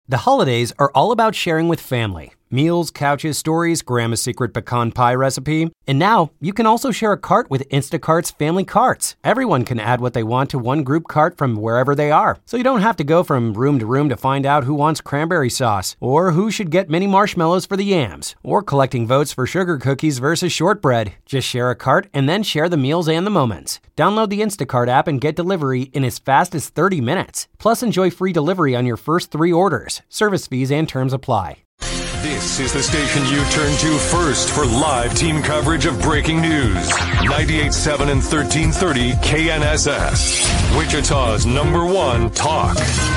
The holidays are all about sharing with family. Meals, couches, stories, Grandma's secret pecan pie recipe. And now, you can also share a cart with Instacart's Family Carts. Everyone can add what they want to one group cart from wherever they are. So you don't have to go from room to find out who wants cranberry sauce, or who should get mini marshmallows for the yams, or collecting votes for sugar cookies versus shortbread. Just share a cart and then share the meals and the moments. Download the Instacart app and get delivery in as fast as 30 minutes. Plus, enjoy free delivery on your first 3 orders. Service fees and terms apply. This is the station you turn to first for live team coverage of breaking news. 98.7 and 1330 KNSS. Wichita's #1 talk.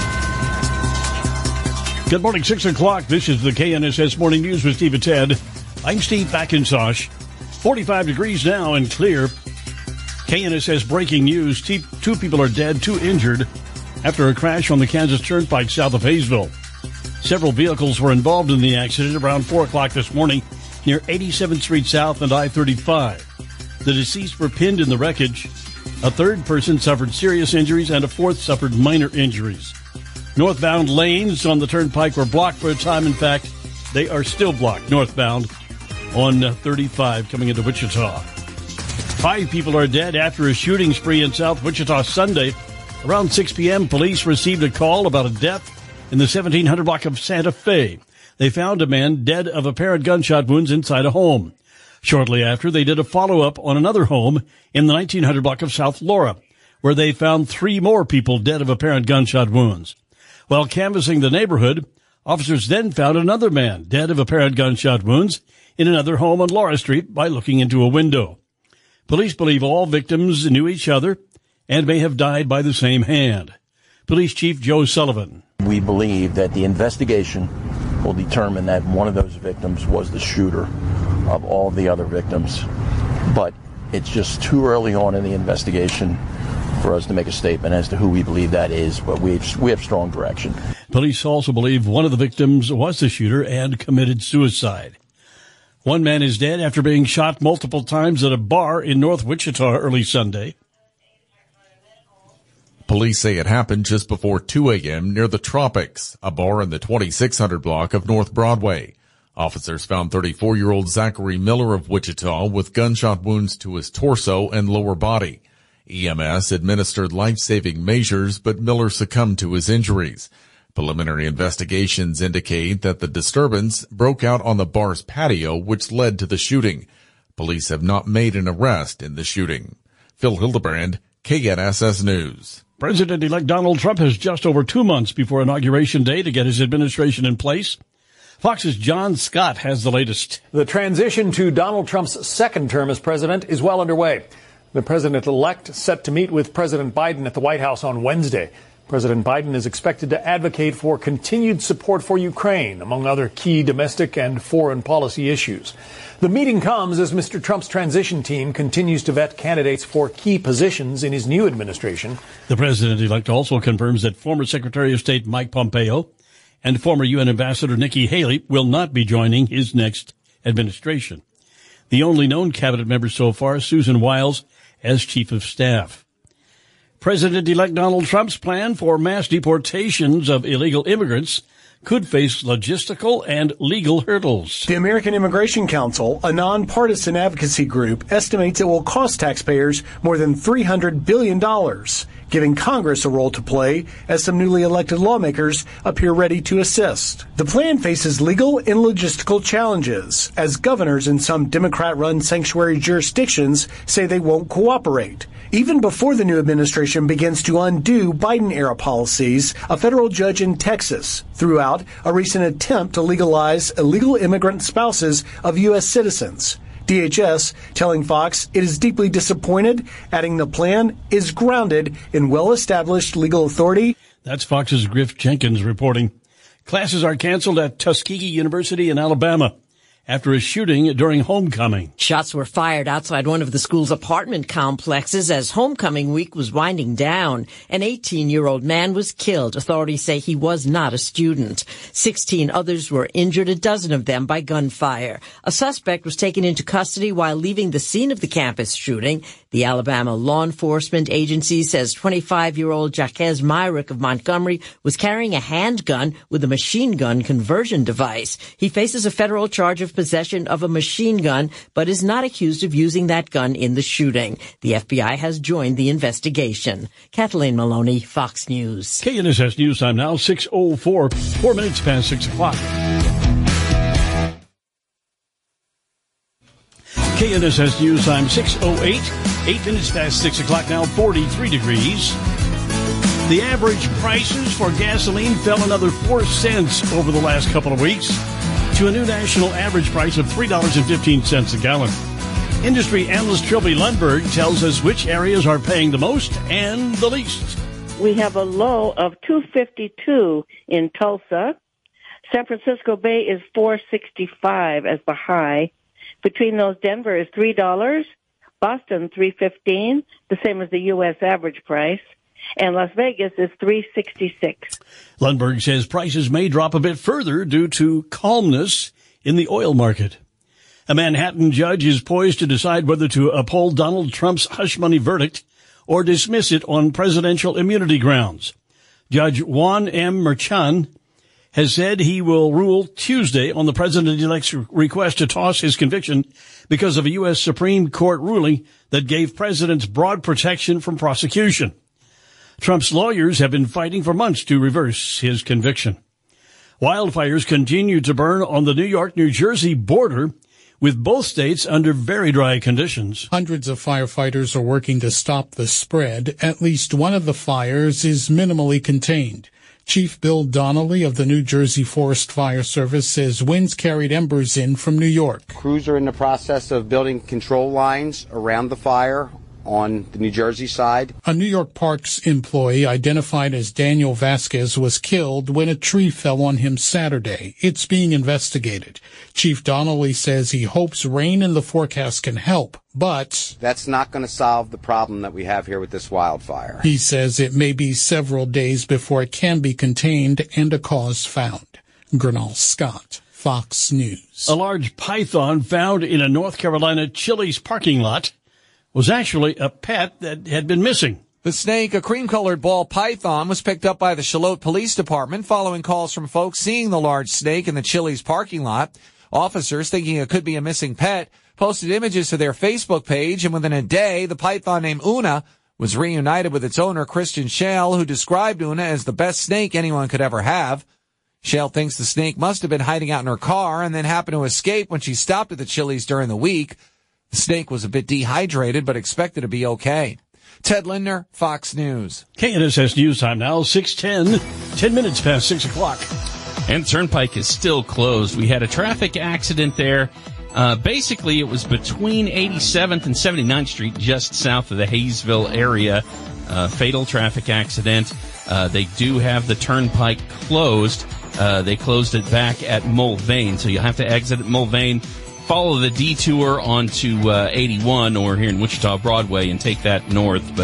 Good morning, 6 o'clock. This is the KNSS Morning News with Steve and Ted. I'm Steve McIntosh. 45 degrees now and clear. KNSS breaking news. 2 people are dead, 2 injured after a crash on the Kansas Turnpike south of Hayesville. Several vehicles were involved in the accident around 4 o'clock this morning near 87th Street South and I-35. The deceased were pinned in the wreckage. A third person suffered serious injuries and a fourth suffered minor injuries. Northbound lanes on the Turnpike were blocked for a time. In fact, they are still blocked northbound on 35 coming into Wichita. 5 people are dead after a shooting spree in South Wichita Sunday. Around 6 p.m., police received a call about a death in the 1700 block of Santa Fe. They found a man dead of apparent gunshot wounds inside a home. Shortly after, they did a follow-up on another home in the 1900 block of South Laura, where they found 3 more people dead of apparent gunshot wounds. While canvassing the neighborhood, officers then found another man dead of apparent gunshot wounds in another home on Laura Street by looking into a window. Police believe all victims knew each other and may have died by the same hand. Police Chief Joe Sullivan. We believe that the investigation will determine that one of those victims was the shooter of all the other victims. But it's just too early on in the investigation for us to make a statement as to who we believe that is, but we have strong direction. Police also believe one of the victims was the shooter and committed suicide. One man is dead after being shot multiple times at a bar in North Wichita early Sunday. Police say it happened just before 2 a.m. near the Tropics, a bar in the 2600 block of North Broadway. Officers found 34-year-old Zachary Miller of Wichita with gunshot wounds to his torso and lower body. EMS administered life-saving measures, but Miller succumbed to his injuries. Preliminary investigations indicate that the disturbance broke out on the bar's patio, which led to the shooting. Police have not made an arrest in the shooting. Phil Hildebrand, KNSS News. President-elect Donald Trump has just over 2 months before Inauguration Day to get his administration in place. Fox's John Scott has the latest. The transition to Donald Trump's second term as president is well underway. The president-elect set to meet with President Biden at the White House on Wednesday. President Biden is expected to advocate for continued support for Ukraine, among other key domestic and foreign policy issues. The meeting comes as Mr. Trump's transition team continues to vet candidates for key positions in his new administration. The president-elect also confirms that former Secretary of State Mike Pompeo and former UN Ambassador Nikki Haley will not be joining his next administration. The only known cabinet member so far is Susan Wiles as Chief of Staff. President-elect Donald Trump's plan for mass deportations of illegal immigrants could face logistical and legal hurdles. The American Immigration Council, a nonpartisan advocacy group, estimates it will cost taxpayers more than $300 billion, giving Congress a role to play as some newly elected lawmakers appear ready to assist. The plan faces legal and logistical challenges, as governors in some Democrat-run sanctuary jurisdictions say they won't cooperate. Even before the new administration begins to undo Biden-era policies, a federal judge in Texas threw out a recent attempt to legalize illegal immigrant spouses of U.S. citizens. DHS telling Fox it is deeply disappointed, adding the plan is grounded in well-established legal authority. That's Fox's Griff Jenkins reporting. Classes are canceled at Tuskegee University in Alabama after a shooting during homecoming. Shots were fired outside one of the school's apartment complexes as homecoming week was winding down. An 18-year-old man was killed. Authorities say he was not a student. 16 others were injured, a dozen of them by gunfire. A suspect was taken into custody while leaving the scene of the campus shooting. The Alabama Law Enforcement Agency says 25-year-old Jaquez Myrick of Montgomery was carrying a handgun with a machine gun conversion device. He faces a federal charge of possession of a machine gun, but is not accused of using that gun in the shooting. The FBI has joined the investigation. Kathleen Maloney, Fox News. KNSS News Time now, 6:04, 4 minutes past 6 o'clock. KNSS News Time, 6:08, 8 minutes past 6 o'clock now, 43 degrees. The average prices for gasoline fell another 4 cents over the last couple of weeks to a new national average price of $3.15 a gallon. Industry analyst Trilby Lundberg tells us which areas are paying the most and the least. We have a low of $2.52 in Tulsa. San Francisco Bay is $4.65 as the high. Between those, Denver is $3, Boston $3.15, the same as the U.S. average price, and Las Vegas is $3.66. Lundberg says prices may drop a bit further due to calmness in the oil market. A Manhattan judge is poised to decide whether to uphold Donald Trump's hush money verdict or dismiss it on presidential immunity grounds. Judge Juan M. Merchan has said he will rule Tuesday on the president-elect's request to toss his conviction because of a U.S. Supreme Court ruling that gave presidents broad protection from prosecution. Trump's lawyers have been fighting for months to reverse his conviction. Wildfires continue to burn on the New York-New Jersey border, with both states under very dry conditions. Hundreds of firefighters are working to stop the spread. At least one of the fires is minimally contained. Chief Bill Donnelly of the New Jersey Forest Fire Service says winds carried embers in from New York. Crews are in the process of building control lines around the fire on the New Jersey side. A New York Parks employee identified as Daniel Vasquez was killed when a tree fell on him Saturday. It's being investigated. Chief Donnelly says he hopes rain in the forecast can help, but that's not going to solve the problem that we have here with this wildfire. He says it may be several days before it can be contained and a cause found. Gernal Scott, Fox News. A large python found in a North Carolina Chili's parking lot was actually a pet that had been missing. The snake, a cream-colored ball python, was picked up by the Charlotte Police Department following calls from folks seeing the large snake in the Chili's parking lot. Officers, thinking it could be a missing pet, posted images to their Facebook page, and within a day, the python named Una was reunited with its owner, Christian Shale, who described Una as the best snake anyone could ever have. Shale thinks the snake must have been hiding out in her car and then happened to escape when she stopped at the Chili's during the week. The snake was a bit dehydrated, but expected to be okay. Ted Lindner, Fox News. KNSS News Time now, 6:10, 10 minutes past 6 o'clock. And Turnpike is still closed. We had a traffic accident there. Basically, it was between 87th and 79th Street, just south of the Hayesville area. Fatal traffic accident. They do have the Turnpike closed. They closed it back at Mulvane, so you'll have to exit at Mulvane, follow the detour onto 81 or here in Wichita Broadway and take that north. But,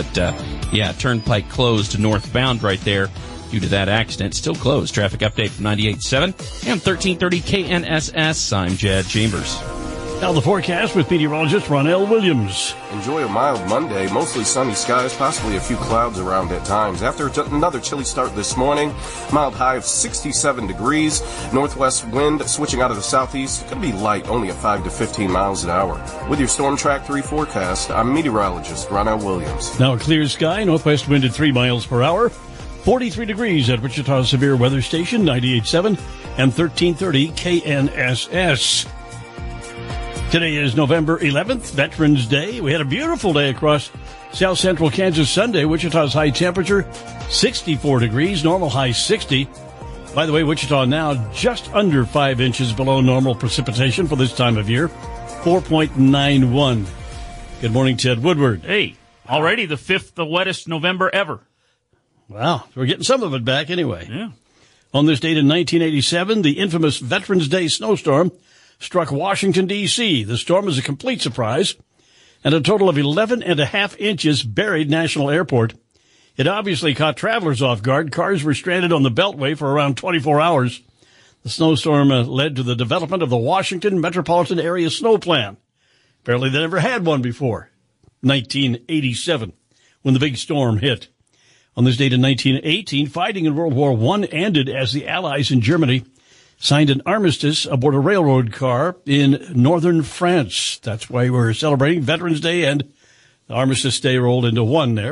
Turnpike closed northbound right there due to that accident. Still closed. Traffic update from 98.7 and 1330 KNSS. I'm Jad Chambers. Now the forecast with meteorologist Ronell Williams. Enjoy a mild Monday, mostly sunny skies, possibly a few clouds around at times. After another chilly start this morning, mild high of 67 degrees. Northwest wind switching out of the southeast. Going to be light, only at 5 to 15 miles an hour. With your Storm Track 3 forecast, I'm meteorologist Ronell Williams. Now a clear sky, northwest wind at 3 miles per hour. 43 degrees at Wichita's Severe Weather Station, 98.7 and 1330 KNSS. Today is November 11th, Veterans Day. We had a beautiful day across south central Kansas Sunday. Wichita's high temperature, 64 degrees, normal high 60. By the way, Wichita now just under 5 inches below normal precipitation for this time of year, 4.91. Good morning, Ted Woodward. Hey, already the wettest November ever. Wow, we're getting some of it back anyway. Yeah. On this date in 1987, the infamous Veterans Day snowstorm struck Washington, D.C. The storm was a complete surprise, and a total of 11.5 inches buried National Airport. It obviously caught travelers off guard. Cars were stranded on the Beltway for around 24 hours. The snowstorm led to the development of the Washington Metropolitan Area Snow Plan. Apparently they never had one before. 1987, when the big storm hit. On this date in 1918, fighting in World War I ended as the Allies in Germany signed an armistice aboard a railroad car in northern France. That's why we're celebrating Veterans Day, and the Armistice Day rolled into one there.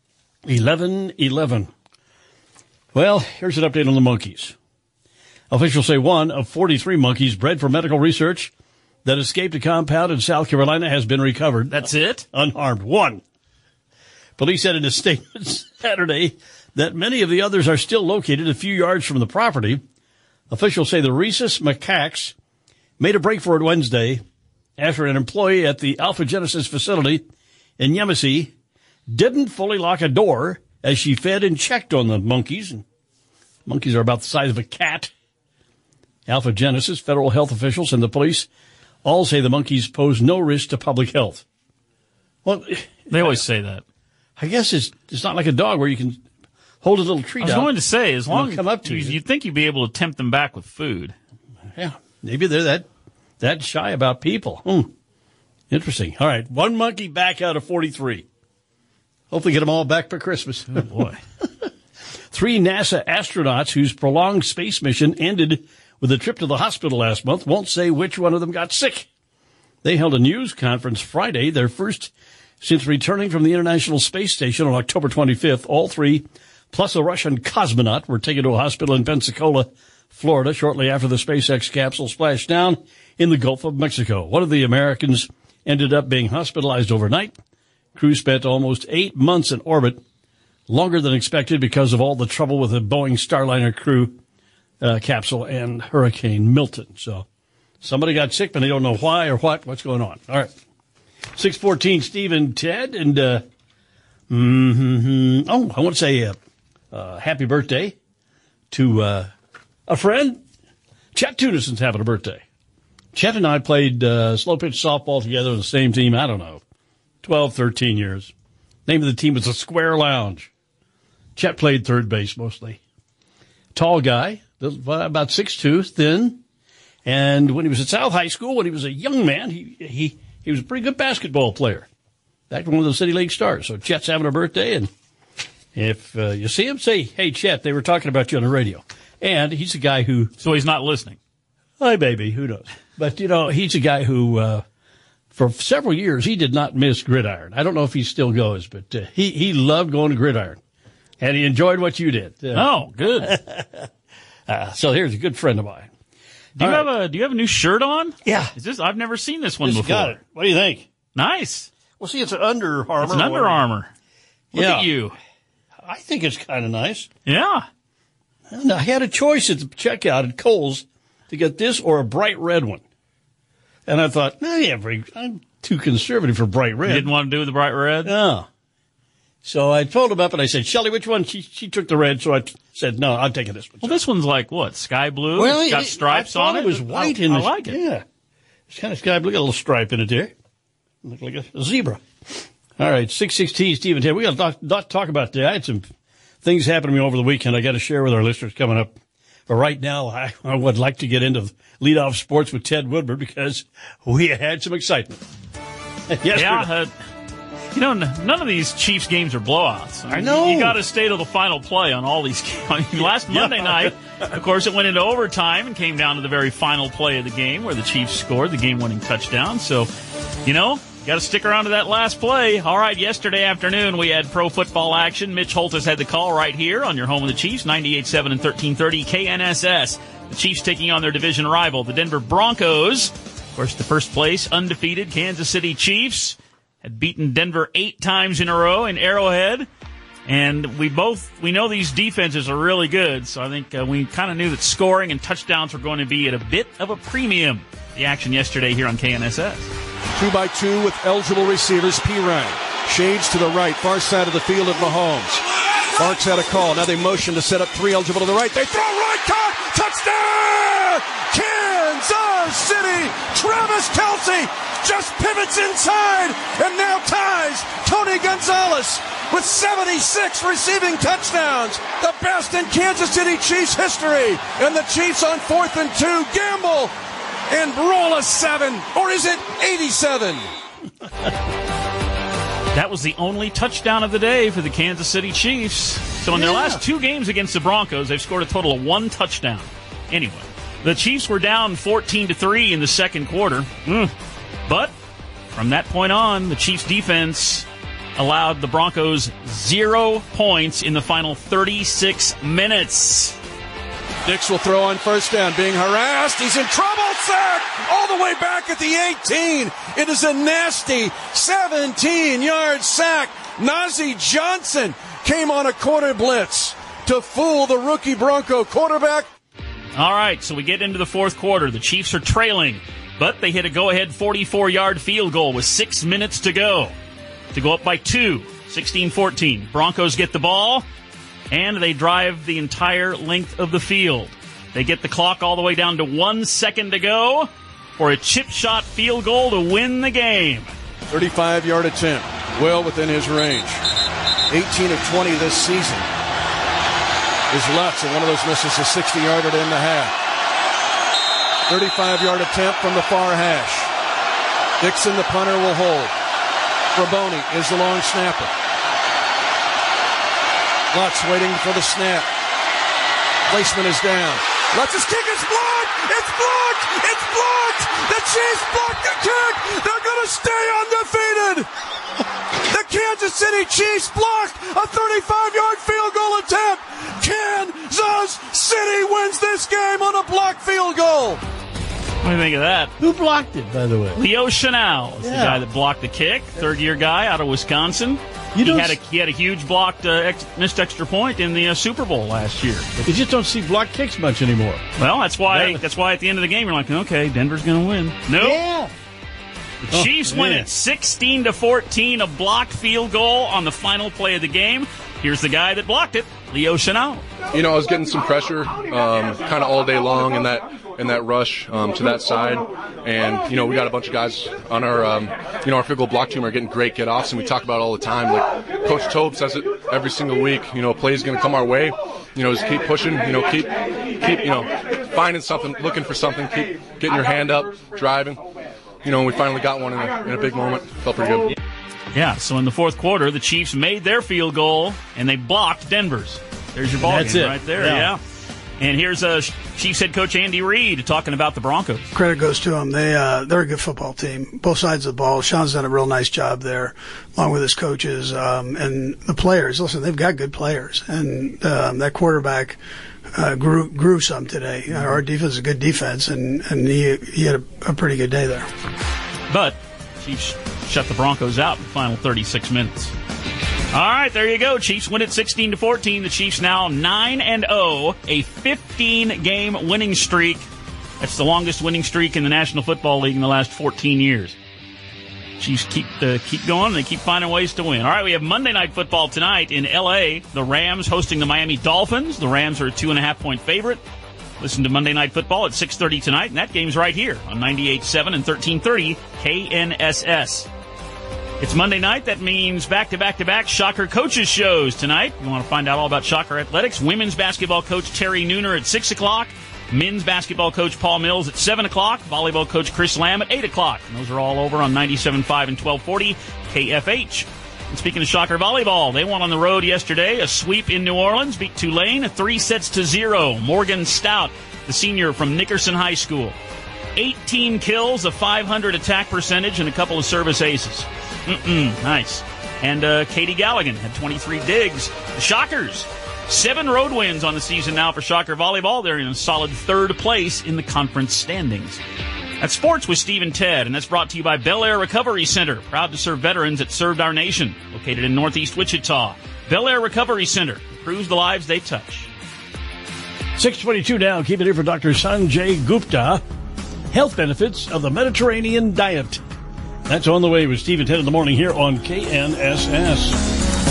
11/11. Well, here's an update on the monkeys. Officials say one of 43 monkeys bred for medical research that escaped a compound in South Carolina has been recovered. That's it? Unharmed. One. Police said in a statement Saturday that many of the others are still located a few yards from the property. Officials say the rhesus macaques made a break for it Wednesday after an employee at the Alpha Genesis facility in Yemassee didn't fully lock a door as she fed and checked on the monkeys. Monkeys are about the size of a cat. Alpha Genesis, federal health officials, and the police all say the monkeys pose no risk to public health. Well, they always say that. I guess it's not like a dog where you can hold a little treat out. I was going to say, as long as come up to you'd think you'd be able to tempt them back with food. Yeah, maybe they're that shy about people. Interesting. All right, one monkey back out of 43. Hopefully get them all back for Christmas. Oh, boy. 3 NASA astronauts whose prolonged space mission ended with a trip to the hospital last month won't say which one of them got sick. They held a news conference Friday, their first since returning from the International Space Station on October 25th. All 3, plus a Russian cosmonaut, were taken to a hospital in Pensacola, Florida, shortly after the SpaceX capsule splashed down in the Gulf of Mexico. One of the Americans ended up being hospitalized overnight. Crew spent almost 8 months in orbit, longer than expected because of all the trouble with the Boeing Starliner crew capsule and Hurricane Milton. So somebody got sick, but they don't know why or what's going on. All right. 6:14, Steve and Ted. And, I want to say happy birthday to a friend. Chet Tunison's having a birthday. Chet and I played slow pitch softball together on the same team, I don't know, 12, 13 years. Name of the team was the Square Lounge. Chet played third base mostly. Tall guy, about 6'2", thin. And when he was at South High School, when he was a young man, he was a pretty good basketball player. Back one of the City League stars. So Chet's having a birthday, and if you see him, say, hey, Chet, they were talking about you on the radio. And he's a guy who... So he's not listening. Hi, baby. Who knows? But, he's a guy who... for several years, he did not miss gridiron. I don't know if he still goes, but he loved going to gridiron. And he enjoyed what you did. Oh, good. So here's a good friend of mine. Do you have a new shirt on? Yeah. Is this? I've never seen this one Just before. got it. What do you think? Nice. Well, see, it's an Under Armour. It's an Under Armour. Look Yeah. at you. I think it's kind of nice. Yeah. And I had a choice at the checkout at Kohl's to get this or a bright red one. And I thought, I'm too conservative for bright red. You didn't want to do the bright red? No. So I told him up and I said, Shelley, which one? She took the red, so I said, no, I'm taking this one. Well, this one's like what? Sky blue? Well, It's got stripes on it? It was white I like it. Yeah. It's kind of sky blue. Got a little stripe in it there. Look like a zebra. All right, 6:16, Steve and Ted. We got a lot to talk about today. I had some things happen to me over the weekend I got to share with our listeners coming up. But right now, I would like to get into leadoff sports with Ted Woodward because we had some excitement. Yeah, none of these Chiefs games are blowouts. I know. You got to stay to the final play on all these games. Last Monday night, of course, it went into overtime and came down to the very final play of the game where the Chiefs scored the game-winning touchdown. So, got to stick around to that last play. All right, yesterday afternoon we had pro football action. Mitch Holthus had the call right here on your home of the Chiefs, 98.7 and 1330 KNSS. The Chiefs taking on their division rival, the Denver Broncos. Of course, the first place, undefeated Kansas City Chiefs had beaten Denver 8 times in a row in Arrowhead. And we know these defenses are really good, so I think we kind of knew that scoring and touchdowns were going to be at a bit of a premium. The action yesterday here on KNSS. 2x2 with eligible receivers. Pirine shades to the right, far side of the field of Mahomes. Marks had a call. Now they motion to set up 3 eligible to the right. They throw right, caught, touchdown! Kansas City! Travis Kelce just pivots inside and now ties Tony Gonzalez with 76 receiving touchdowns. The best in Kansas City Chiefs history. And the Chiefs on 4th and 2 gamble and roll a 7, or is it 87? That was the only touchdown of the day for the Kansas City Chiefs. So in their last 2 games against the Broncos, they've scored a total of 1 touchdown. Anyway, the Chiefs were down 14-3 in the second quarter. But from that point on, the Chiefs defense allowed the Broncos 0 points in the final 36 minutes. Dix will throw on first down, being harassed. He's in trouble. Sack all the way back at the 18. It is a nasty 17-yard sack. Najee Johnson came on a quarter blitz to fool the rookie Bronco quarterback. All right, so we get into the fourth quarter. The Chiefs are trailing, but they hit a go-ahead 44-yard field goal with 6 minutes to go up by 2, 16-14. Broncos get the ball, and they drive the entire length of the field. They get the clock all the way down to 1 second to go for a chip shot field goal to win the game. 35-yard attempt, well within his range. 18 of 20 this season. Is Lutz, and one of those misses a 60-yarder to end the half. 35-yard attempt from the far hash. Dixon, the punter, will hold. Raboni is the long snapper. Lutz waiting for the snap. Placement is down. Lutz's kick is blocked! It's blocked! It's blocked! The Chiefs blocked the kick! They're going to stay undefeated! The Kansas City Chiefs blocked a 35-yard field goal attempt! Kansas City wins this game on a blocked field goal! What do you think of that? Who blocked it, by the way? Leo Chenal is the guy that blocked the kick. Third-year guy out of Wisconsin. He had a huge blocked missed extra point in the Super Bowl last year. You just don't see blocked kicks much anymore. Well, that's why at the end of the game you're like, okay, Denver's going to win. Nope. Yeah. The Chiefs win it 16-14, a blocked field goal on the final play of the game. Here's the guy that blocked it, Leo Chenal. I was getting some pressure kind of all day long in that rush to that side. And, we got a bunch of guys on our, our field goal block team are getting great get-offs, and we talk about it all the time. Like Coach Tobe says it every single week, play's going to come our way. Just keep pushing, keep finding something, looking for something, keep getting your hand up, driving. We finally got one in a big moment. Felt pretty good. Yeah, so in the fourth quarter, the Chiefs made their field goal, and they blocked Denver's. There's your ball game right there, yeah. And here's Chiefs head coach Andy Reid talking about the Broncos. Credit goes to them. They're a good football team, both sides of the ball. Sean's done a real nice job there, along with his coaches. And the players, listen, they've got good players. And that quarterback grew some today. Our defense is a good defense, and he had a pretty good day there. But Chiefs shut the Broncos out in the final 36 minutes. All right, there you go. Chiefs win it 16-14. The Chiefs now 9-0, a 15-game winning streak. That's the longest winning streak in the National Football League in the last 14 years. Chiefs keep going. They keep finding ways to win. All right, we have Monday Night Football tonight in L.A. The Rams hosting the Miami Dolphins. The Rams are a 2.5-point favorite. Listen to Monday Night Football at 6:30 tonight, and that game's right here on 98.7 and 1330 KNSS. It's Monday night. That means back-to-back-to-back Shocker coaches shows tonight. You want to find out all about Shocker Athletics. Women's basketball coach Terry Nooner at 6 o'clock. Men's basketball coach Paul Mills at 7 o'clock. Volleyball coach Chris Lamb at 8 o'clock. And those are all over on 97.5 and 1240 KFH. And speaking of Shocker volleyball, they won on the road yesterday. A sweep in New Orleans, beat Tulane 3-0. Morgan Stout, the senior from Nickerson High School. 18 kills, a 500 attack percentage, and a couple of service aces. Nice. And Katie Galligan had 23 digs. The Shockers, 7 road wins on the season now for Shocker volleyball. They're in a solid third place in the conference standings. That's Sports with Steve and Ted, and that's brought to you by Bel Air Recovery Center, proud to serve veterans that served our nation. Located in Northeast Wichita, Bel Air Recovery Center improves the lives they touch. 6:22 now. Keep it here for Dr. Sanjay Gupta. Health benefits of the Mediterranean diet. That's on the way with Steve and Ted in the morning here on KNSS.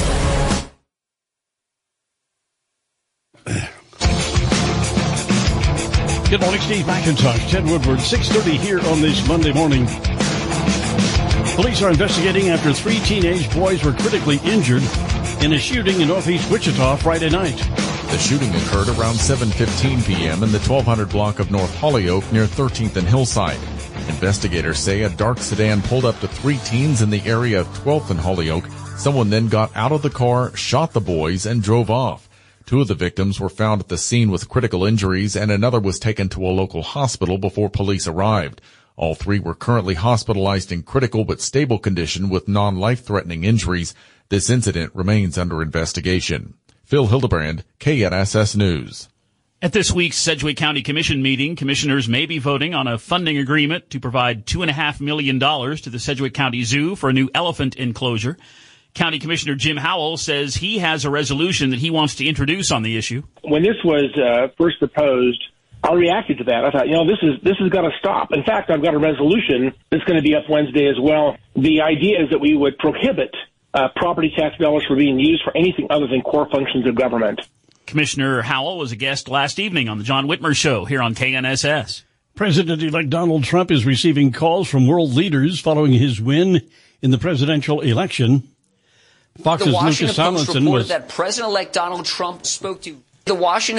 Good morning, Steve McIntosh, Ted Woodward, 6:30 here on this Monday morning. Police are investigating after 3 teenage boys were critically injured in a shooting in Northeast Wichita Friday night. The shooting occurred around 7:15 p.m. in the 1200 block of North Holyoke near 13th and Hillside. Investigators say a dark sedan pulled up to 3 teens in the area of 12th and Holyoke Someone then got out of the car, shot the boys, and drove off. 2 of the victims were found at the scene with critical injuries, and another was taken to a local hospital before police arrived. All 3 were currently hospitalized in critical but stable condition with non-life-threatening injuries. This incident remains under investigation. Phil Hildebrand, KNSS News. At this week's Sedgwick County Commission meeting, commissioners may be voting on a funding agreement to provide $2.5 million to the Sedgwick County Zoo for a new elephant enclosure. County Commissioner Jim Howell says he has a resolution that he wants to introduce on the issue. When this was first proposed, I reacted to that. I thought, this is going to stop. In fact, I've got a resolution that's going to be up Wednesday as well. The idea is that we would prohibit property tax dollars from being used for anything other than core functions of government. Commissioner Howell was a guest last evening on the John Whitmer Show here on KNSS. President-elect Donald Trump is receiving calls from world leaders following his win in the presidential election. Fox's The Washington Lucas Post Tomlinson reported that President-elect Donald Trump spoke to Russian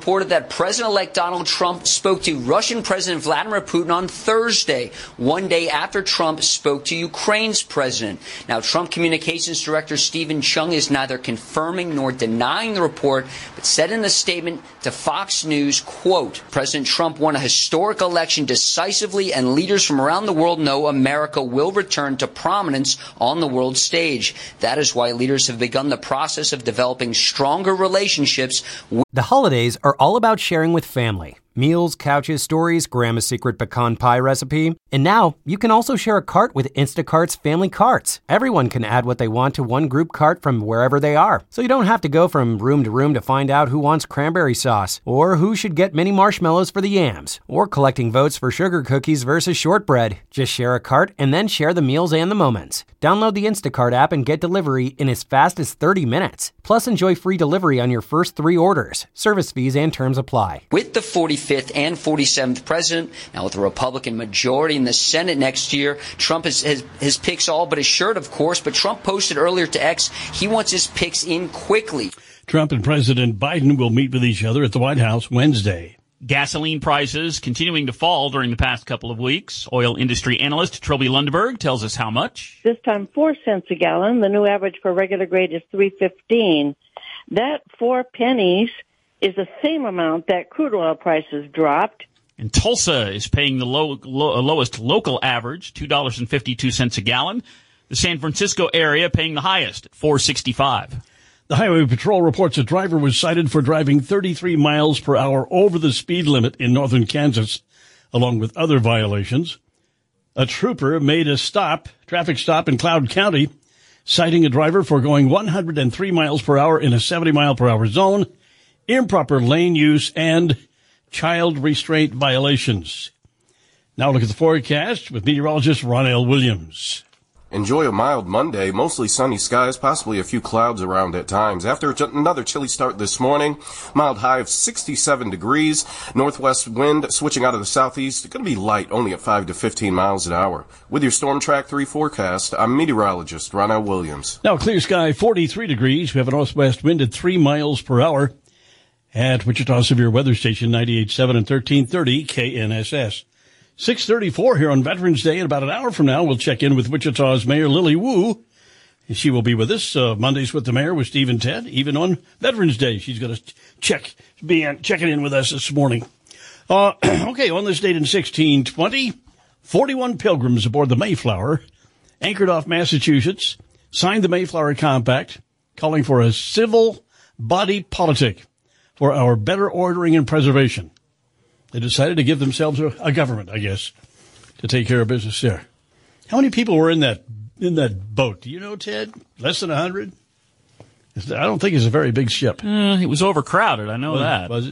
President Vladimir Putin on Thursday, one day after Trump spoke to Ukraine's president. Now, Trump Communications Director Stephen Chung is neither confirming nor denying the report, but said in a statement to Fox News, quote, President Trump won a historic election decisively, and leaders from around the world know America will return to prominence on the world stage. That is why leaders have begun the process of developing stronger relationships. The holidays are all about sharing with family. Meals, couches, stories, Grandma's secret pecan pie recipe. And now, you can also share a cart with Instacart's Family Carts. Everyone can add what they want to one group cart from wherever they are. So you don't have to go from room to room to find out who wants cranberry sauce, or who should get mini marshmallows for the yams, or collecting votes for sugar cookies versus shortbread. Just share a cart and then share the meals and the moments. Download the Instacart app and get delivery in as fast as 30 minutes. Plus, enjoy free delivery on your first 3 orders. Service fees and terms apply. With the 45th and 47th president, now with a Republican majority in the Senate next year, Trump has his picks all but assured, of course, but Trump posted earlier to X he wants his picks in quickly. Trump and President Biden will meet with each other at the White House Wednesday. Gasoline prices continuing to fall during the past couple of weeks. Oil industry analyst Trilby Lundberg tells us how much. This time 4 cents a gallon. The new average for regular grade is $3.15. That 4 pennies is the same amount that crude oil prices dropped. And Tulsa is paying the lowest local average, $2.52 a gallon. The San Francisco area paying the highest, $4.65. The Highway Patrol reports a driver was cited for driving 33 miles per hour over the speed limit in northern Kansas, along with other violations. A trooper made a traffic stop in Cloud County, citing a driver for going 103 miles per hour in a 70 mile per hour zone, improper lane use, and child restraint violations. Now look at the forecast with meteorologist Ronell Williams. Enjoy a mild Monday, mostly sunny skies, possibly a few clouds around at times. After another chilly start this morning, mild high of 67 degrees, northwest wind switching out of the southeast. It's going to be light, only at 5 to 15 miles an hour. With your Storm Track 3 forecast, I'm meteorologist Ronell Williams. Now clear sky, 43 degrees. We have a northwest wind at 3 miles per hour. At Wichita Severe Weather Station 98.7 and 1330 KNSS. 6:34 here on Veterans Day. In about an hour from now, we'll check in with Wichita's Mayor Lily Wu. She will be with us Mondays with the Mayor with Steve and Ted, even on Veterans Day. She's going to checking in with us this morning. Okay, on this date in 1620, 41 pilgrims aboard the Mayflower anchored off Massachusetts, signed the Mayflower Compact, calling for a civil body politic for our better ordering and preservation. They decided to give themselves a government, I guess, to take care of business there. How many people were in that boat? Do you know, Ted? Less than 100? I don't think it's a very big ship. It was overcrowded. I know that. Was it?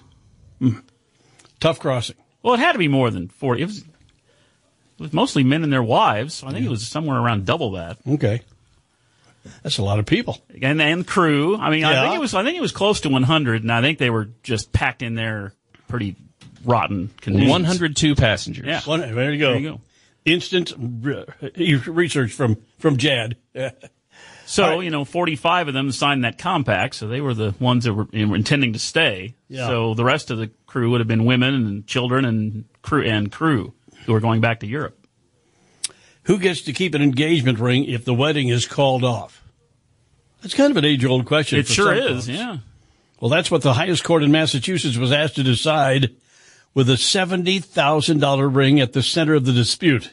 Tough crossing. Well, it had to be more than 40. It was mostly men and their wives. So I think it was somewhere around double that. Okay. That's a lot of people. And crew. I mean, Yeah. I think it was close to 100, and I think they were just packed in there pretty rotten conditions. 102 passengers. Yeah. There you go. There you go. Instant research from Jad. So, 45 of them signed that compact, so they were the ones that were intending to stay. Yeah. So the rest of the crew would have been women and children and crew who were going back to Europe. Who gets to keep an engagement ring if the wedding is called off? That's kind of an age-old question. It sure is, yeah. Well, that's what the highest court in Massachusetts was asked to decide with a $70,000 ring at the center of the dispute.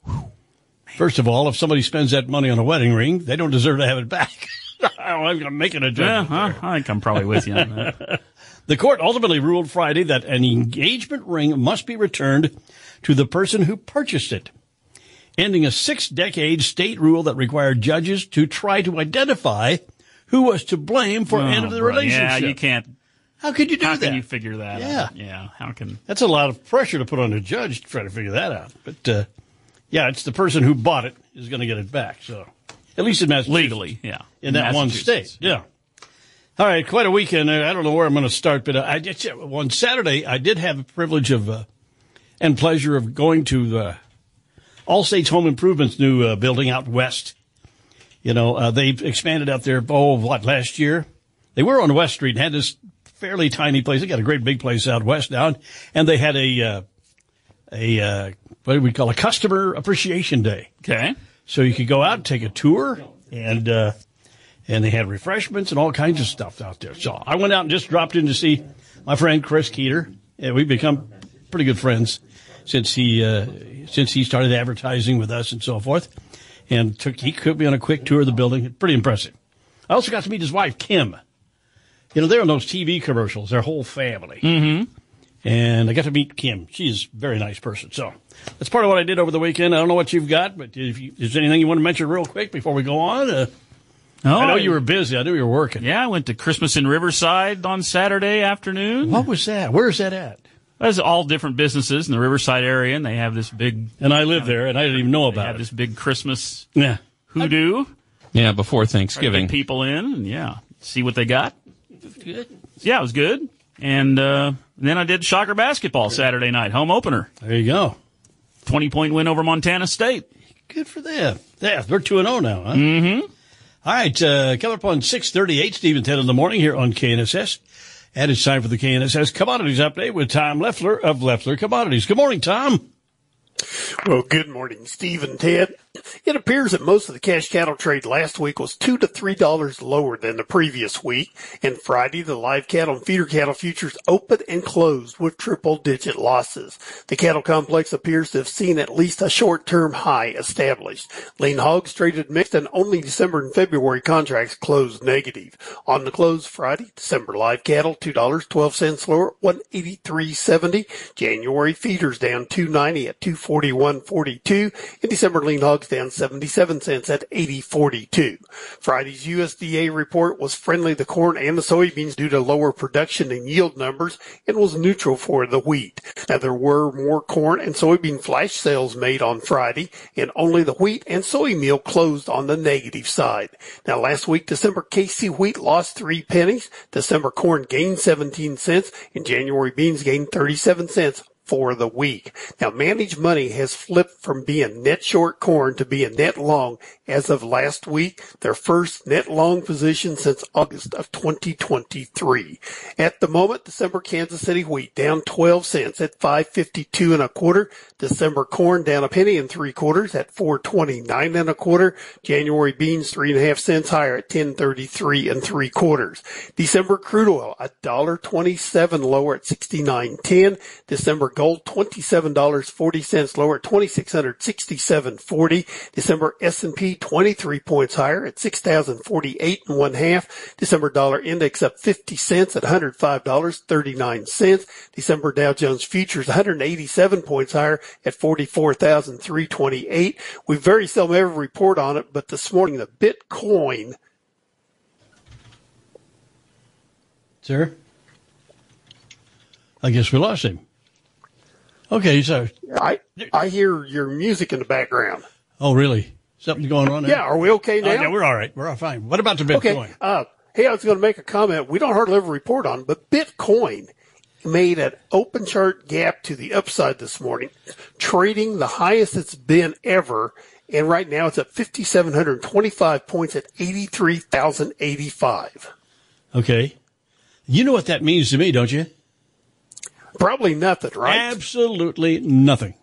First of all, if somebody spends that money on a wedding ring, they don't deserve to have it back. I'm going to make an adjustment. Yeah, I think I'm probably with you on that. The court ultimately ruled Friday that an engagement ring must be returned to the person who purchased it, ending a 6-decade state rule that required judges to try to identify who was to blame for end of the relationship. Yeah, you can't. How could you do that? How can you figure that out? Yeah, how can... That's a lot of pressure to put on a judge to try to figure that out. But, yeah, it's the person who bought it is going to get it back. So, at least in Massachusetts. Legally, yeah. In that one state, yeah. All right, quite a weekend. I don't know where I'm going to start, but on Saturday, I did have the privilege of and pleasure of going to the Allstate's Home Improvement's new building out west. You know, they've expanded out there, last year? They were on West Street and had this fairly tiny place. They got a great big place out west now, and they had a what do we call a customer appreciation day. Okay. So you could go out and take a tour, and they had refreshments and all kinds of stuff out there. So I went out and just dropped in to see my friend Chris Keeter, and we've become pretty good friends since he started advertising with us and so forth. And he took me on a quick tour of the building. Pretty impressive. I also got to meet his wife, Kim. You know, they're on those TV commercials, their whole family. Mm-hmm. And I got to meet Kim. She's a very nice person. So that's part of what I did over the weekend. I don't know what you've got, but is there anything you want to mention real quick before we go on? I know you were busy. I knew you were working. Yeah, I went to Christmas in Riverside on Saturday afternoon. What was that? Where is that at? There's all different businesses in the Riverside area, and they have this big... And I live there, and I didn't even know about it. They have this big Christmas hoodoo. Yeah, before Thanksgiving. Bring people in, and see what they got. Good. Yeah, it was good. And then I did Shocker basketball Saturday night, home opener. There you go. 20-point win over Montana State. Good for them. Yeah, they're 2-0 now, huh? Mm-hmm. All right, coming up on 6:38, Steve and Ted in the morning here on KNSS. And it's time for the KNSS Commodities Update with Tom Leffler of Leffler Commodities. Good morning, Tom. Well, good morning, Steve and Ted. It appears that most of the cash cattle trade last week was $2 to $3 lower than the previous week. And Friday, the live cattle and feeder cattle futures opened and closed with triple-digit losses. The cattle complex appears to have seen at least a short-term high established. Lean hogs traded mixed, and only December and February contracts closed negative. On the close Friday, December live cattle $2.12 lower, $183.70. January feeders down $2.90 at $241.42, and December lean hogs down 77 cents at $80.42. Friday's USDA report was friendly to corn and the soybeans due to lower production and yield numbers, and was neutral for the wheat. Now, there were more corn and soybean flash sales made on Friday, and only the wheat and soy meal closed on the negative side. Now, last week, December KC wheat lost 3 pennies, December corn gained 17 cents, and January beans gained 37 cents for the week. Now, managed money has flipped from being net short corn to being net long as of last week, their first net long position since August of 2023. At the moment, December Kansas City wheat down 12 cents at $5.52 1/4. December corn down 1 3/4 at $4.29 1/4. January beans 3.5 cents higher at $10.33 3/4. December crude oil $1.27 lower at $69.10. December gold $27.40 lower at $2,667.40. December S&P 23 points higher at 6,048 1/2. December dollar index up 50 cents at $105.39. December Dow Jones futures 187 points higher at 44,328. We very seldom ever report on it, but this morning the Bitcoin. Sir? I guess we lost him. Okay, so I hear your music in the background. Oh, really? Something going on there? Yeah, are we okay now? Yeah, we're all right. We're all fine. What about the Bitcoin? Okay. Hey, I was going to make a comment. We don't hardly ever report on, but Bitcoin made an open chart gap to the upside this morning, trading the highest it's been ever. And right now it's at 5,725 points at 83,085. Okay. You know what that means to me, don't you? Probably nothing, right? Absolutely nothing.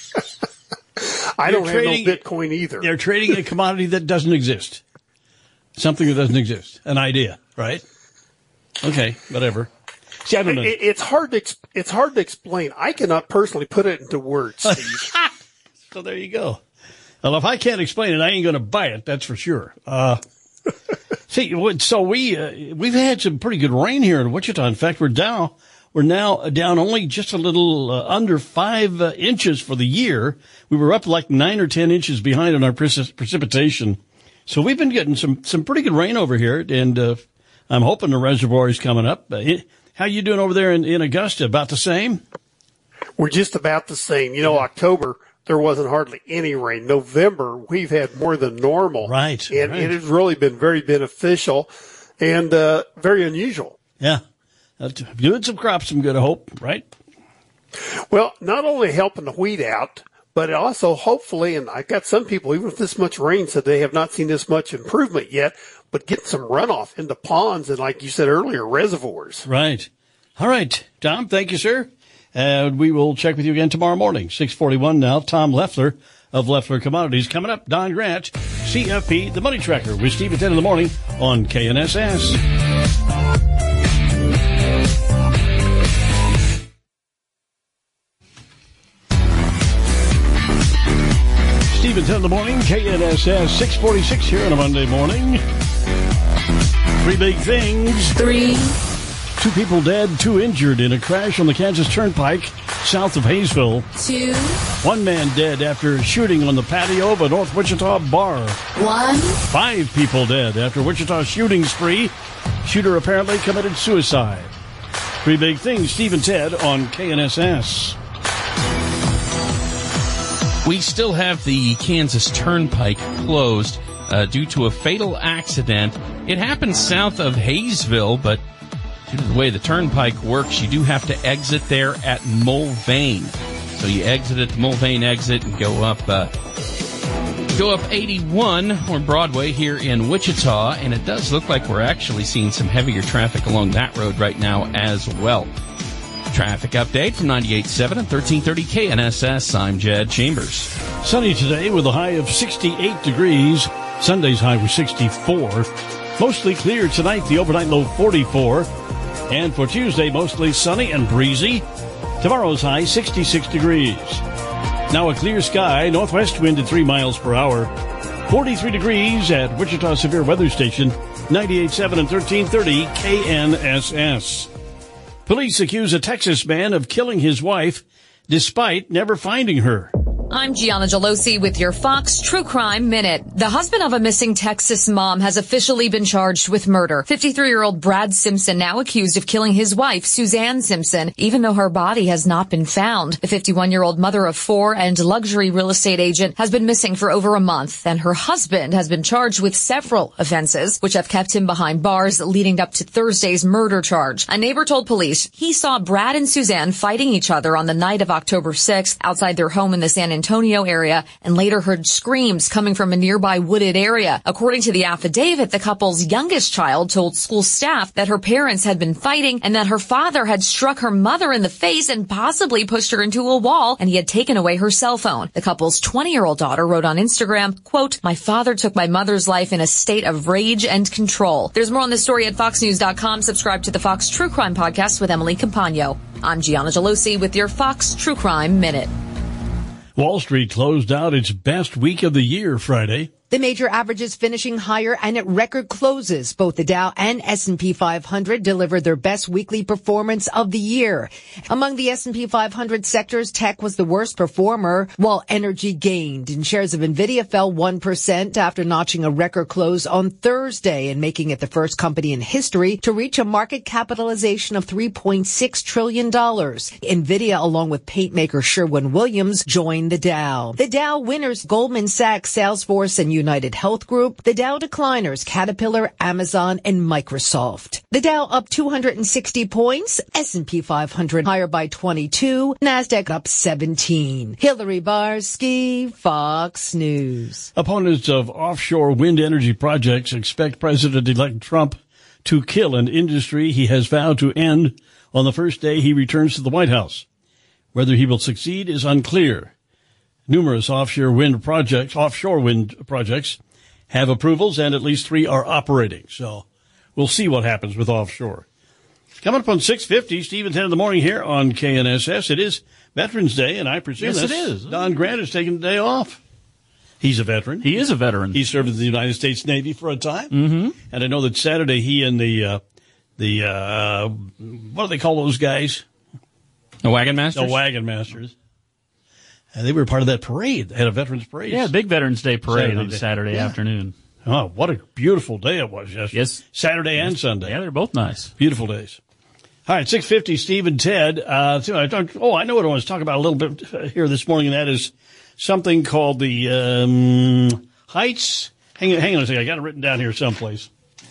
I don't have no Bitcoin either. They're trading a commodity that doesn't exist. Something that doesn't exist. An idea, right? Okay, whatever. See, I don't know. It's hard to explain. I cannot personally put it into words, Steve. So there you go. Well, if I can't explain it, I ain't going to buy it. That's for sure. See, so we've had some pretty good rain here in Wichita. In fact, we're now down only just a little under 5 inches for the year. We were up like 9 or 10 inches behind on our precipitation. So we've been getting some pretty good rain over here, and I'm hoping the reservoir is coming up. How you doing over there in Augusta? About the same? We're just about the same. October, there wasn't hardly any rain. November, we've had more than normal. Right. And it has really been very beneficial and very unusual. Yeah. Doing some crops, some good, I hope, right? Well, not only helping the wheat out, but also hopefully, and I've got some people, even with this much rain, said they have not seen this much improvement yet, but getting some runoff into ponds and, like you said earlier, reservoirs. Right. All right. Tom, thank you, sir. And we will check with you again tomorrow morning. 6:41 now. Tom Leffler of Leffler Commodities. Coming up, Don Grant, CFP, the Money Tracker, with Steve at 10 in the morning on KNSS. Steve at 10 in the morning, KNSS, 6:46 here on a Monday morning. 3 big things. 2 people dead, 2 injured in a crash on the Kansas Turnpike south of Hayesville. 2. 1 man dead after shooting on the patio of a North Wichita bar. 1. 5 people dead after Wichita shooting spree. Shooter apparently committed suicide. 3 big things. Steve and Ted on KNSS. We still have the Kansas Turnpike closed due to a fatal accident. It happened south of Hayesville, but due to the way the turnpike works, you do have to exit there at Mulvane. So you exit at the Mulvane exit and go up 81 or Broadway here in Wichita, and it does look like we're actually seeing some heavier traffic along that road right now as well. Traffic update from 98.7 and 1330 KNSS. I'm Jed Chambers. Sunny today with a high of 68 degrees. Sunday's high was 64. Mostly clear tonight, the overnight low 44. And for Tuesday, mostly sunny and breezy. Tomorrow's high 66 degrees. Now a clear sky, northwest wind at 3 miles per hour. 43 degrees at Wichita Severe Weather Station, 98.7 and 1330 KNSS. Police accuse a Texas man of killing his wife despite never finding her. I'm Gianna Gelosi with your Fox True Crime Minute. The husband of a missing Texas mom has officially been charged with murder. 53-year-old Brad Simpson now accused of killing his wife, Suzanne Simpson, even though her body has not been found. The 51-year-old mother of 4 and luxury real estate agent has been missing for over a month, and her husband has been charged with several offenses, which have kept him behind bars leading up to Thursday's murder charge. A neighbor told police he saw Brad and Suzanne fighting each other on the night of October 6th outside their home in the San Antonio area, and later heard screams coming from a nearby wooded area. According to the affidavit, the couple's youngest child told school staff that her parents had been fighting and that her father had struck her mother in the face and possibly pushed her into a wall, and he had taken away her cell phone. The couple's 20-year-old daughter wrote on Instagram, quote, "My father took my mother's life in a state of rage and control." There's more on this story at foxnews.com. Subscribe to the Fox True Crime Podcast with Emily Campagno. I'm Gianna Gelosi with your Fox True Crime Minute. Wall Street closed out its best week of the year Friday. The major averages finishing higher and at record closes. Both the Dow and S&P 500 delivered their best weekly performance of the year. Among the S&P 500 sectors, tech was the worst performer, while energy gained. And shares of Nvidia fell 1% after notching a record close on Thursday and making it the first company in history to reach a market capitalization of $3.6 trillion. Nvidia, along with paint maker Sherwin-Williams, joined the Dow. The Dow winners, Goldman Sachs, Salesforce, and United Health Group. The Dow decliners, Caterpillar, Amazon, and Microsoft. The Dow up 260 points, S&P 500 higher by 22, NASDAQ up 17. Hillary Barsky, Fox News. Opponents of offshore wind energy projects expect President-elect Trump to kill an industry he has vowed to end on the first day he returns to the White House. Whether he will succeed is unclear. Numerous offshore wind projects have approvals, and at least 3 are operating. So we'll see what happens with offshore. Coming up on 6:50, Steve and 10 in the morning here on KNSS. It is Veterans Day, and I presume Yes, it is. Don Grant is taking the day off. He's a veteran. He is a veteran. He served in the United States Navy for a time. Mm-hmm. And I know that Saturday he and the what do they call those guys? The Wagon Masters? The Wagon Masters. And they were part of that parade. They had a Veterans Parade. Yeah, big Veterans Day parade on Saturday. Saturday Yeah. afternoon. Oh, what a beautiful day it was yesterday. Yes. Saturday and Sunday. Yeah, they're both nice. Beautiful days. All right, 6:50, Steve and Ted. I know what I want to talk about a little bit here this morning, and that is something called the Heights. Hang on a second. I got it written down here someplace.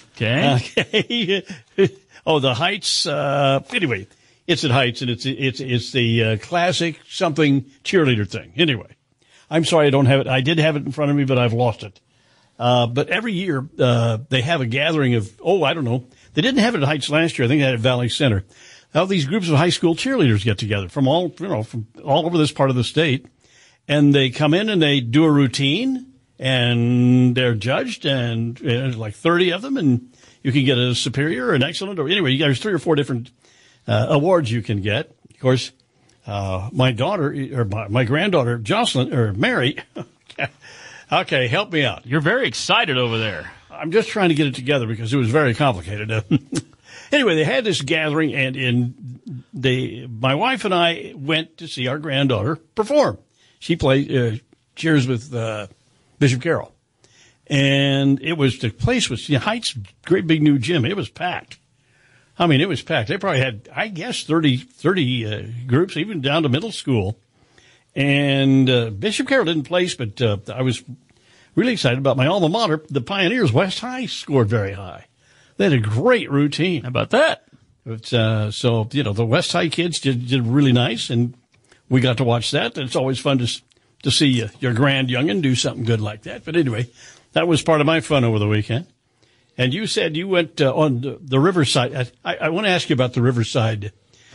Okay. Oh, the Heights. Anyway, it's at Heights, and it's the classic something cheerleader thing. Anyway, I'm sorry I don't have it. I did have it in front of me, but I've lost it. But every year they have a gathering of, I don't know. They didn't have it at Heights last year. I think they had it at Valley Center. How these groups of high school cheerleaders get together from all over this part of the state, and they come in and they do a routine, and they're judged, and like 30 of them, and you can get a superior, an excellent, or anyway, there's 3 or 4 different awards you can get. Of course, my granddaughter, Jocelyn, or Mary. Okay, help me out. You're very excited over there. I'm just trying to get it together because it was very complicated. Anyway, they had this gathering, and my wife and I went to see our granddaughter perform. She cheers with Bishop Carroll, and the place was Heights, great big new gym. It was packed. I mean, it was packed. They probably had, I guess, 30 groups, even down to middle school. And Bishop Carroll didn't place, but I was really excited about my alma mater, the Pioneers. West High scored very high. They had a great routine. How about that? But, the West High kids did really nice, and we got to watch that. It's always fun to see your grand youngin' do something good like that. But anyway, that was part of my fun over the weekend. And you said you went on the Riverside. I want to ask you about the Riverside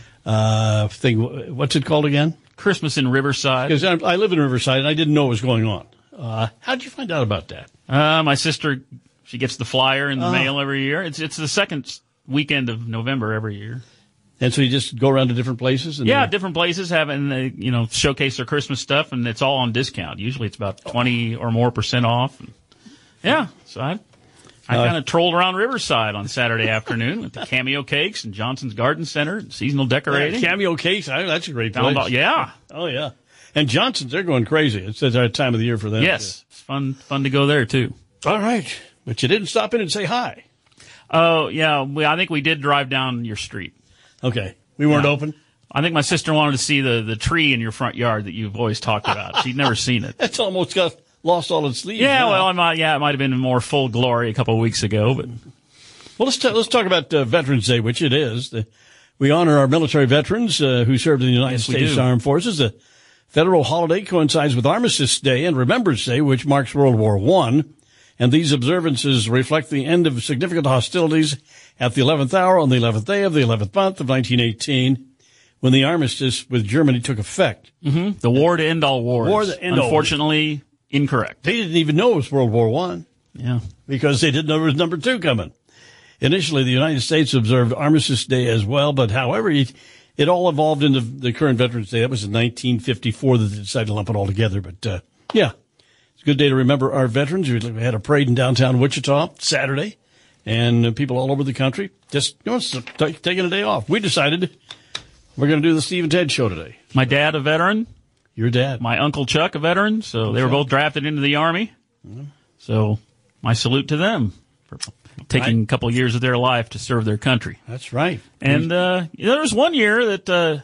thing. What's it called again? Christmas in Riverside. Because I live in Riverside, and I didn't know what was going on. How did you find out about that? My sister, she gets the flyer in the mail every year. It's the second weekend of November every year. And so you just go around to different places? Yeah, different places they showcase their Christmas stuff, and it's all on discount. Usually it's about 20 or more % off. Yeah, so I kind of trolled around Riverside on Saturday afternoon with the Cameo Cakes and Johnson's Garden Center and seasonal decorating. Cameo Cakes, that's a great place. Yeah. Oh, yeah. And Johnson's, they're going crazy. It's our time of the year for them. Yes. It's fun to go there, too. All right. But you didn't stop in and say hi. Oh, yeah. I think we did drive down your street. Okay. We weren't open? I think my sister wanted to see the tree in your front yard that you've always talked about. She'd never seen it. It's almost lost all its leaves. Yeah, now. well, it might have been in more full glory a couple of weeks ago. But let's talk about Veterans Day, which it is. We honor our military veterans who served in the United States Armed Forces. The federal holiday coincides with Armistice Day and Remembrance Day, which marks World War I. And these observances reflect the end of significant hostilities at the 11th hour on the 11th day of the 11th month of 1918, when the armistice with Germany took effect. Mm-hmm. The war to end all wars. War to end all. Unfortunately, incorrect. They didn't even know it was World War I. Yeah. Because they didn't know there was number 2 coming. Initially, the United States observed Armistice Day as well, but however, it all evolved into the current Veterans Day. That was in 1954 that they decided to lump it all together. But, yeah, it's a good day to remember our veterans. We had a parade in downtown Wichita Saturday, and people all over the country just taking a day off. We decided we're going to do the Steve and Ted show today. My dad, a veteran. Your dad. My Uncle Chuck, a veteran. So they were both drafted into the Army. Mm-hmm. So my salute to them for taking a couple of years of their life to serve their country. That's right. And there was one year that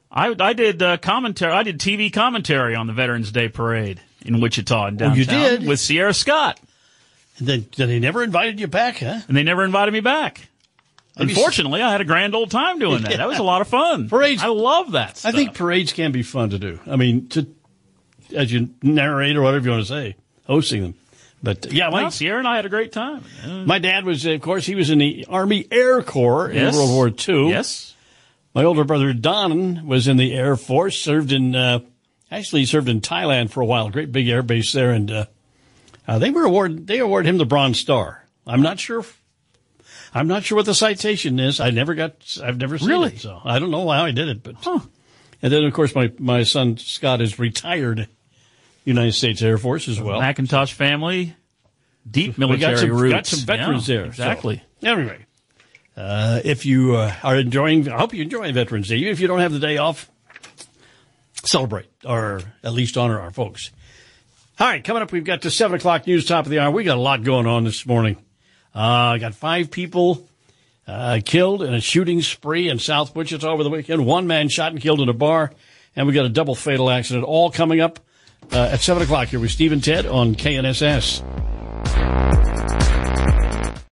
I did commentary. I did TV commentary on the Veterans Day Parade in Wichita in downtown. You did? With Sierra Scott. And then they never invited you back, huh? And they never invited me back. Unfortunately, I had a grand old time doing that. That was a lot of fun. Parades. I love that stuff. I think parades can be fun to do. I mean, as you narrate or whatever you want to say, hosting them. But yeah, Sierra and I had a great time. My dad was, of course, he was in the Army Air Corps in World War II. Yes. My older brother Don was in the Air Force. Served in Thailand for a while. Great big air base there, and They awarded him the Bronze Star. I'm not sure what the citation is. I've never seen it, so I don't know how I did it, but. And then, of course, my son Scott is retired United States Air Force as well. Macintosh family, deep military roots. Got some veterans there. Exactly. So, anyway, if you are enjoying, I hope you enjoy Veterans Day. Even if you don't have the day off, celebrate, or at least honor our folks. All right, coming up, we've got the 7 o'clock news, top of the hour. We got a lot going on this morning. I got 5 people killed in a shooting spree in South Wichita over the weekend. 1 man shot and killed in a bar. And we got a double fatal accident all coming up at 7 o'clock here with Steve and Ted on KNSS.